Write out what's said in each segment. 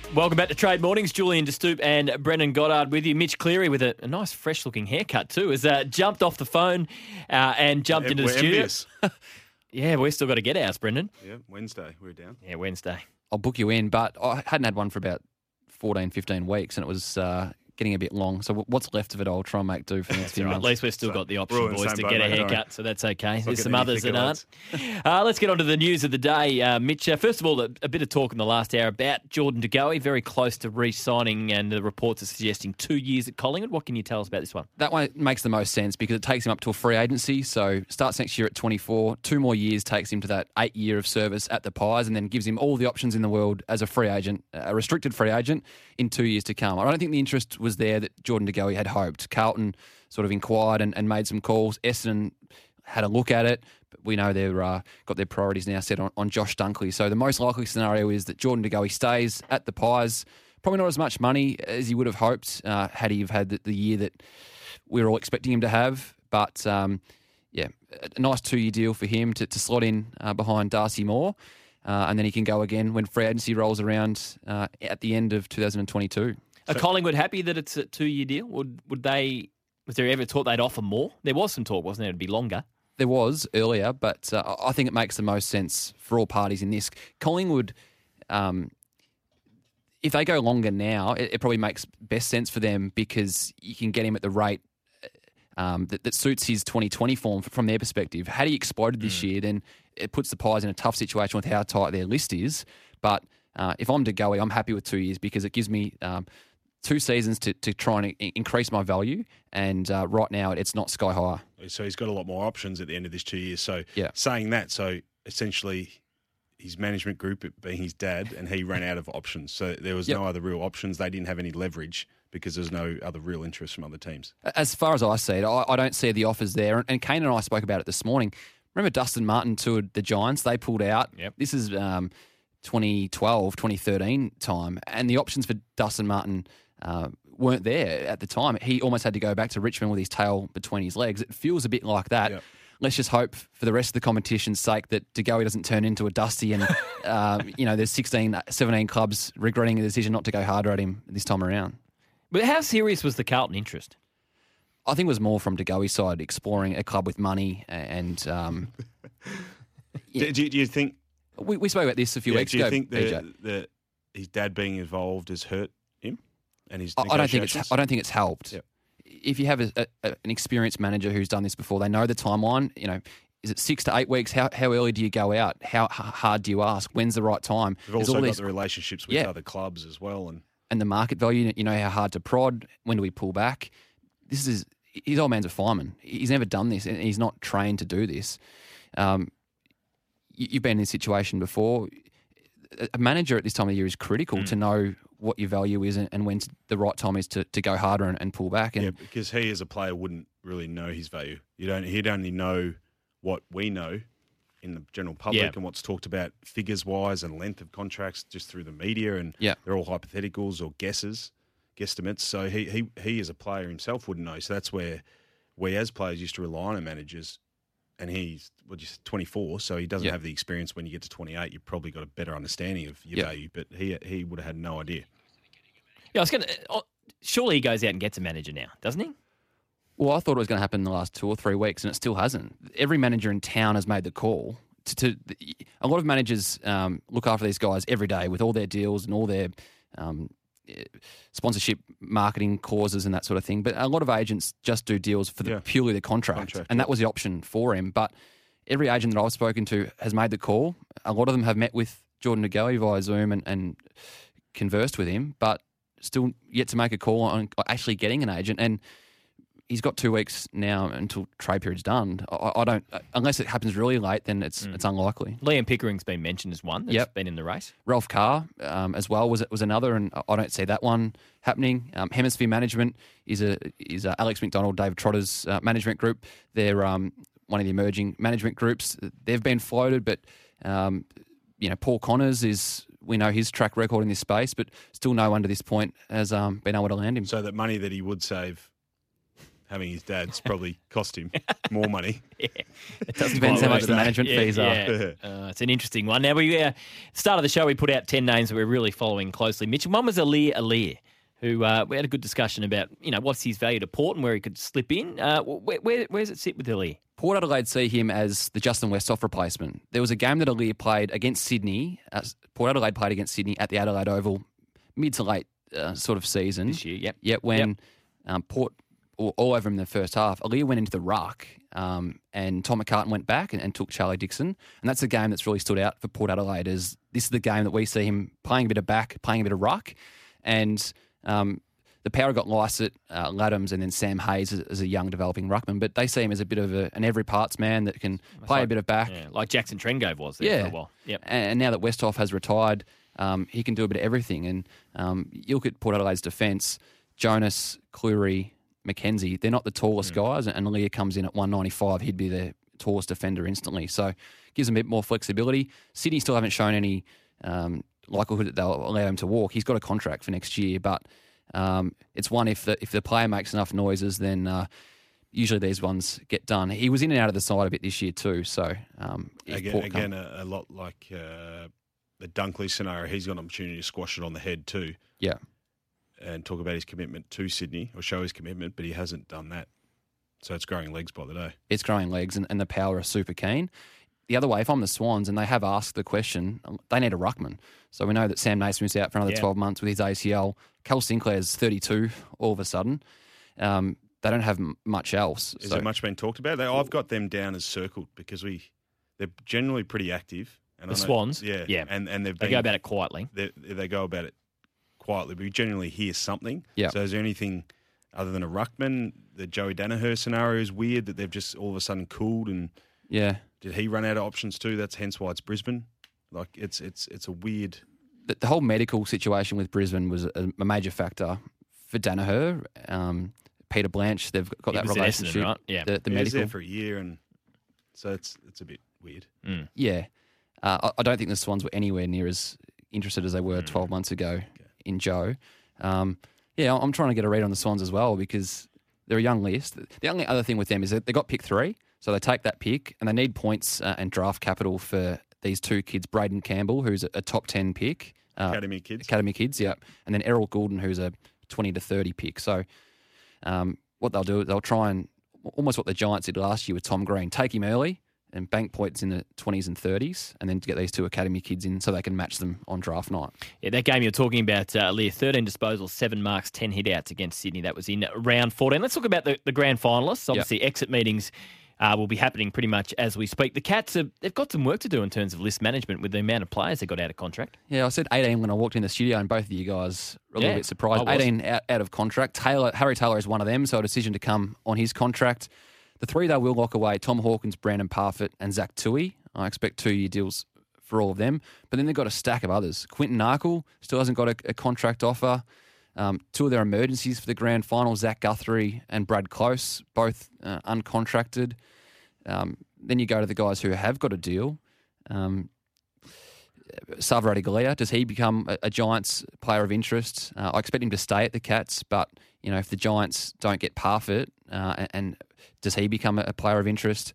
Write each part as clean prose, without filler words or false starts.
Welcome back to Trade Mornings. Julian De Stoop and Brendan Goddard with you. Mitch Cleary with a nice fresh-looking haircut too has jumped off the phone and jumped into the studio. Envious. Yeah, we've still got to get ours, Brendan. Yeah, Wednesday we're down. Yeah, Wednesday. I'll book you in, but I hadn't had one for about 14, 15 weeks, and it was getting a bit long. So what's left of it, I'll try and make do for the next few All right, months. at least we've still got the option, we're all in the boys, same to boat, get a mate, don't haircut, worry. so that's okay. There's get some any others that thicker, aren't. Let's get on to the news of the day. Mitch, first of all, a bit of talk in the last hour about Jordan De Goey, very close to re-signing, and the reports are suggesting 2 years at Collingwood. What can you tell us about this one? That one makes the most sense because it takes him up to a free agency. So starts next year at 24. 2 more years takes him to that 8 year of service at the Pies, and then gives him all the options in the world as a free agent, a restricted free agent, in 2 years to come. I don't think the interest was there that Jordan De Goey had hoped. Carlton sort of inquired and made some calls. Essendon had a look at it, but we know they've got their priorities now set on Josh Dunkley. So the most likely scenario is that Jordan De Goey stays at the Pies. Probably not as much money as he would have hoped had he have had the year that we were all expecting him to have. But, a nice 2 year deal for him to slot in behind Darcy Moore. And then he can go again when free agency rolls around at the end of 2022. Are Collingwood happy that it's a 2 year deal? Would they? Was there ever talk they'd offer more? There was some talk, wasn't there? It'd be longer. There was earlier, but I think it makes the most sense for all parties in this. Collingwood, if they go longer now, it probably makes best sense for them because you can get him at the rate that suits his 2020 form from their perspective. Had he exploded this year, then it puts the Pies in a tough situation with how tight their list is. But if I'm De Goey, I'm happy with 2 years because it gives me 2 seasons to try and increase my value. And right now, it's not sky high. So he's got a lot more options at the end of this 2 years. So Yeah. saying that, so essentially his management group, it being his dad, and he ran out of options. So there was no other real options. They didn't have any leverage because there's no other real interest from other teams. As far as I see it, I don't see the offers there. And Kane and I spoke about it this morning. Remember Dustin Martin toured the Giants? They pulled out. Yep. This is 2012, 2013 time. And the options for Dustin Martin weren't there at the time. He almost had to go back to Richmond with his tail between his legs. It feels a bit like that. Yep. Let's just hope for the rest of the competition's sake that De Goey doesn't turn into a Dusty and, there's 16, 17 clubs regretting the decision not to go harder at him this time around. But how serious was the Carlton interest? I think it was more from De Goey's side, exploring a club with money and... Do you think... We spoke about this a few weeks do you ago, think PJ. that his dad being involved has hurt him and his I don't think it's helped. Yep. If you have an experienced manager who's done this before, they know the timeline. Is it 6 to 8 weeks? How early do you go out? How hard do you ask? When's the right time? We've There's also all got these- the relationships with other clubs as well. and the market value. You know how hard to prod. When do we pull back? His old man's a fireman. He's never done this, and he's not trained to do this. You've been in this situation before. A manager at this time of the year is critical to know what your value is and when the right time is to go harder and pull back. And Yeah, because he as a player wouldn't really know his value. He'd only know what we know in the general public and what's talked about figures-wise and length of contracts just through the media, and they're all hypotheticals or guesstimates. So he as a player himself wouldn't know. So that's where we as players used to rely on our managers, and he's 24, so he doesn't have the experience. When you get to 28, you've probably got a better understanding of your value, but he would have had no idea. Yeah, I was going to... Surely he goes out and gets a manager now, doesn't he? Well, I thought it was going to happen in the last 2 or 3 weeks, and it still hasn't. Every manager in town has made the call. A lot of managers look after these guys every day with all their deals and all their sponsorship, marketing causes and that sort of thing. But a lot of agents just do deals for purely the contract, and that was the option for him. But every agent that I've spoken to has made the call. A lot of them have met with Jordan De Goey via Zoom and conversed with him, but still yet to make a call on actually getting an agent. And he's got 2 weeks now until trade period's done. I don't, unless it happens really late, then it's unlikely. Liam Pickering's been mentioned as one that's been in the race. Ralph Carr as well was another, and I don't see that one happening. Hemisphere Management is Alex McDonald, David Trotter's management group. They're one of the emerging management groups. They've been floated, but Paul Connors we know his track record in this space, but still no one to this point has been able to land him. So that money that he would save having his dad's probably cost him more money. Yeah. It doesn't Depends how much the management fees are. It's an interesting one. Now, start of the show, we put out 10 names that we're really following closely. Mitch, one was Aliir, who we had a good discussion about, what's his value to Port and where he could slip in. Where does it sit with Aliir? Port Adelaide see him as the Justin Westhoff replacement. There was a game that Aliir played against Sydney. Port Adelaide played against Sydney at the Adelaide Oval, mid to late sort of season. This year, Yep, when Port all over him in the first half. Aliir went into the ruck and Tom McCartan went back and took Charlie Dixon. And that's the game that's really stood out for Port Adelaide. This is the game that we see him playing a bit of back, playing a bit of ruck. And the Power got Lysett, Laddams, and then Sam Hayes as a young developing ruckman. But they see him as a bit of an every parts man that can play a bit of back. Yeah, like Jackson Trengove was there for a while. Yep. And now that Westhoff has retired, he can do a bit of everything. And you look at Port Adelaide's defence, Jonas, Cleary, McKenzie, they're not the tallest guys, and Aliir comes in at 195. He'd be the tallest defender instantly. So gives him a bit more flexibility. Sydney still haven't shown any likelihood that they'll allow him to walk. He's got a contract for next year, but it's one if the player makes enough noises, then usually these ones get done. He was in and out of the side a bit this year too. So again, a lot like the Dunkley scenario, he's got an opportunity to squash it on the head too. Yeah. And talk about his commitment to Sydney or show his commitment, but he hasn't done that. So it's growing legs by the day. It's growing legs, and the Power are super keen. The other way, if I'm the Swans and they have asked the question, they need a ruckman. So we know that Sam Naismith's out for another 12 months with his ACL. Cal Sinclair's 32 all of a sudden. They don't have much else. Is there much been talked about? I've got them down as circled because they're generally pretty active. And the Swans? Yeah. And they go about it quietly. They go about it quietly, but we generally hear something. Yeah. So is there anything other than a ruckman? The Joey Danaher scenario is weird that they've just all of a sudden cooled and did he run out of options too? That's hence why it's Brisbane. Like it's a weird. The whole medical situation with Brisbane was a major factor for Danaher. Peter Blanche, they've got that relationship. Right? Yeah, the He was medical there for a year, and so it's a bit weird. Yeah, I don't think the Swans were anywhere near as interested as they were 12 months ago in Joe. I'm trying to get a read on the Swans as well because they're a young list. The only other thing with them is that they got pick 3, so they take that pick and they need points and draft capital for these two kids, Braden Campbell, who's a top 10 pick. Academy kids, yeah. And then Errol Goulden, who's a 20 to 30 pick. So what they'll do, they'll try and, almost what the Giants did last year with Tom Green, take him early and bank points in the 20s and 30s, and then to get these two academy kids in so they can match them on draft night. Yeah, that game you're talking about, Leah, 13 disposals, 7 marks, 10 hit-outs against Sydney. That was in round 14. Let's talk about the grand finalists. Obviously, exit meetings will be happening pretty much as we speak. The Cats, they've got some work to do in terms of list management with the amount of players they got out of contract. Yeah, I said 18 when I walked in the studio, and both of you guys were a little bit surprised. 18 out of contract. Harry Taylor is one of them, so a decision to come on his contract. The 3 they will lock away, Tom Hawkins, Brandon Parfitt and Zach Tui. I expect 2-year deals for all of them. But then they've got a stack of others. Quinton Narkle still hasn't got a contract offer. 2 of their emergencies for the grand final, Zach Guthrie and Brad Close, both uncontracted. Then you go to the guys who have got a deal. Savra Galea, does he become a Giants player of interest? I expect him to stay at the Cats, but if the Giants don't get Parfitt, and does he become a player of interest?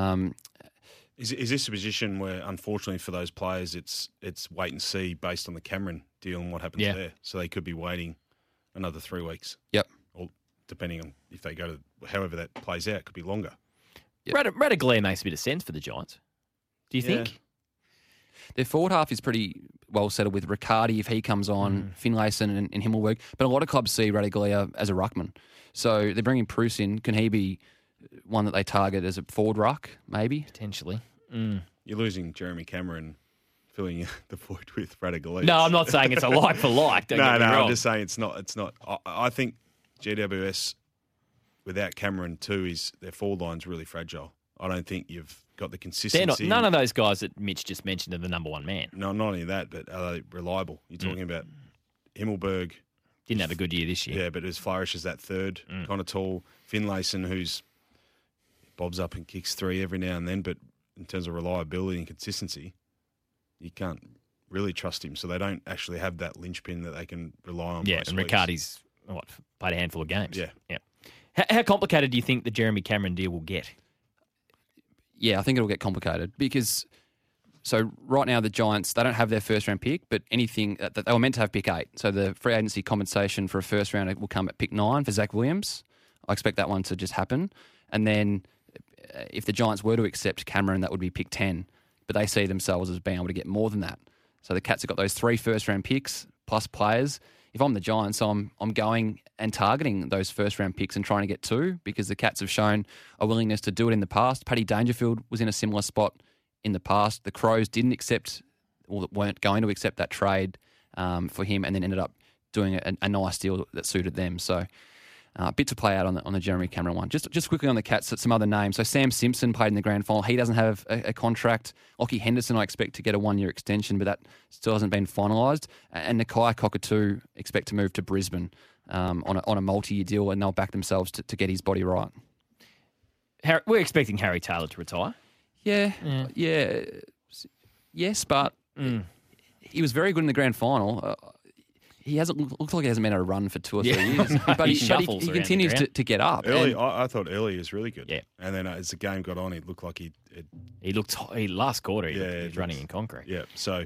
Is this a position where, unfortunately for those players, it's wait and see based on the Cameron deal and what happens there? So they could be waiting another 3 weeks. Yep. Or depending on if they go to however that plays out, it could be longer. Yep. Ratugolea makes a bit of sense for the Giants. Do you think? Their forward half is pretty well settled with Riccardi if he comes on, Finlayson and Himmelberg. But a lot of clubs see Ratugolea as a ruckman. So they're bringing Bruce in. Can he be one that they target as a forward ruck, maybe? Potentially. You're losing Jeremy Cameron filling the void with Ratugolea. No, I'm not saying it's a like for like. Don't get me wrong. I'm just saying it's not. I think GWS without Cameron too their forward line's really fragile. I don't think you've got the consistency. None of those guys that Mitch just mentioned are the number one man. No, not only that, but are they reliable? You're talking about Himmelberg. Didn't have a good year this year. Yeah, but as flourish as that third, kind of tall. Finlayson, who's bobs up and kicks 3 every now and then, but in terms of reliability and consistency, you can't really trust him. So they don't actually have that linchpin that they can rely on. Yeah, and Riccardi's played a handful of games. Yeah. How complicated do you think the Jeremy Cameron deal will get? Yeah, I think it'll get complicated because... So right now the Giants, they don't have their first round pick, but anything that they were meant to have pick 8. So the free agency compensation for a first rounder will come at pick 9 for Zach Williams. I expect that one to just happen. And then if the Giants were to accept Cameron, that would be pick 10. But they see themselves as being able to get more than that. So the Cats have got those 3 first round picks plus players. If I'm the Giants, I'm going and targeting those first round picks and trying to get 2 because the Cats have shown a willingness to do it in the past. Paddy Dangerfield was in a similar spot in the past. The Crows didn't accept, or weren't going to accept that trade for him, and then ended up doing a nice deal that suited them. So a bit to play out on the Jeremy Cameron one. Just quickly on the Cats, some other names. So Sam Simpson played in the grand final. He doesn't have a contract. Lockie Henderson, I expect to get a 1-year extension, but that still hasn't been finalised. And Nakai Cockatoo expect to move to Brisbane on a multi-year deal, and they'll back themselves to get his body right. We're expecting Harry Taylor to retire. Yes, but he was very good in the grand final. He looks like he hasn't been on a run for 2 or 3 years, but he continues to get up. I thought early was really good. Yeah, and then as the game got on, it looked like last quarter. He was running in concrete. Yeah, so.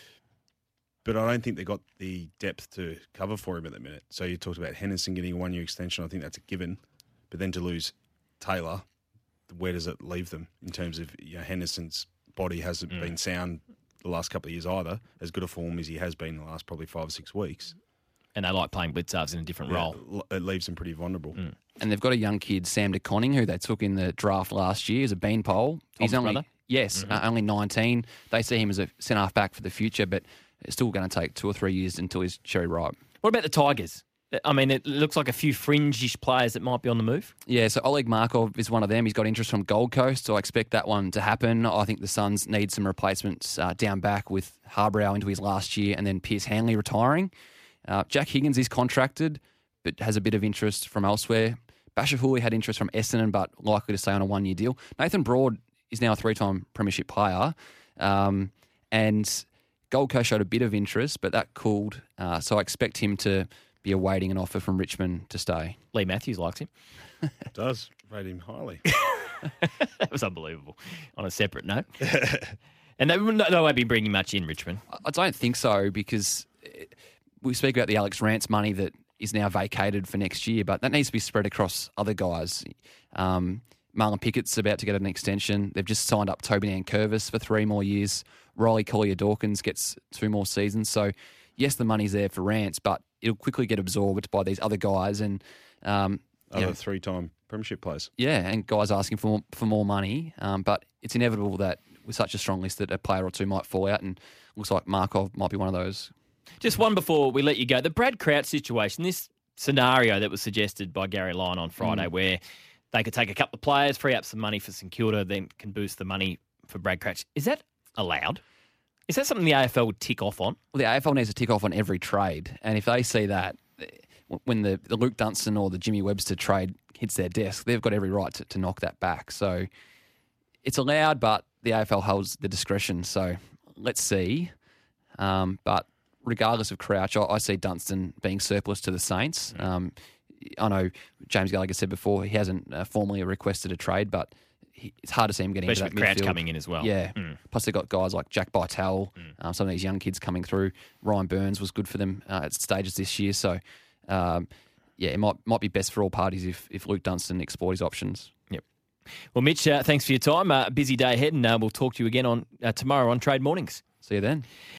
But I don't think they got the depth to cover for him at the minute. So you talked about Henderson getting a 1-year extension. I think that's a given. But then to lose Taylor, where does it leave them in terms of Henderson's body hasn't been sound the last couple of years either, as good a form as he has been the last probably 5 or 6 weeks. And they like playing blitzards in a different role. It leaves them pretty vulnerable. And they've got a young kid, Sam DeConning, who they took in the draft last year as a beanpole. He's only only 19. They see him as a centre-half back for the future, but it's still going to take 2 or 3 years until he's cherry ripe. What about the Tigers? I mean, it looks like a few fringe-ish players that might be on the move. Yeah, so Oleg Markov is one of them. He's got interest from Gold Coast, so I expect that one to happen. I think the Suns need some replacements down back with Harbrow into his last year and then Pierce Hanley retiring. Jack Higgins is contracted, but has a bit of interest from elsewhere. Basher Hooley had interest from Essendon, but likely to stay on a 1-year deal. Nathan Broad is now a 3-time premiership player, and Gold Coast showed a bit of interest, but that cooled. So I expect him to be awaiting an offer from Richmond to stay. Lee Matthews likes him. Does rate him highly. That was unbelievable. On a separate note. And they won't be bringing much in, Richmond. I don't think so, because we speak about the Alex Rance money that is now vacated for next year, but that needs to be spread across other guys. Marlon Pickett's about to get an extension. They've just signed up Toby Nankervis for 3 more years. Riley Collier-Dawkins gets 2 more seasons. So, yes, the money's there for Rance, but it'll quickly get absorbed by these other guys and other 3-time premiership players. Yeah, and guys asking for more money. But it's inevitable that with such a strong list that a player or two might fall out, and looks like Markov might be one of those. Just one before we let you go. The Brad Crouch situation, this scenario that was suggested by Gary Lyon on Friday where they could take a couple of players, free up some money for St Kilda, then can boost the money for Brad Crouch. Is that allowed? Is that something the AFL would tick off on? Well, the AFL needs to tick off on every trade. And if they see that, when the Luke Dunstan or the Jimmy Webster trade hits their desk, they've got every right to knock that back. So it's allowed, but the AFL holds the discretion. So let's see. But regardless of Crouch, I see Dunstan being surplus to the Saints. I know James Gallagher said before he hasn't formally requested a trade, but it's hard to see him getting especially into that midfield. Especially with Crouch coming in as well. Yeah. Plus they've got guys like Jack Bytel, some of these young kids coming through. Ryan Burns was good for them at stages this year. So, it might be best for all parties if Luke Dunstan explored his options. Yep. Well, Mitch, thanks for your time. Busy day ahead, and we'll talk to you again on tomorrow on Trade Mornings. See you then.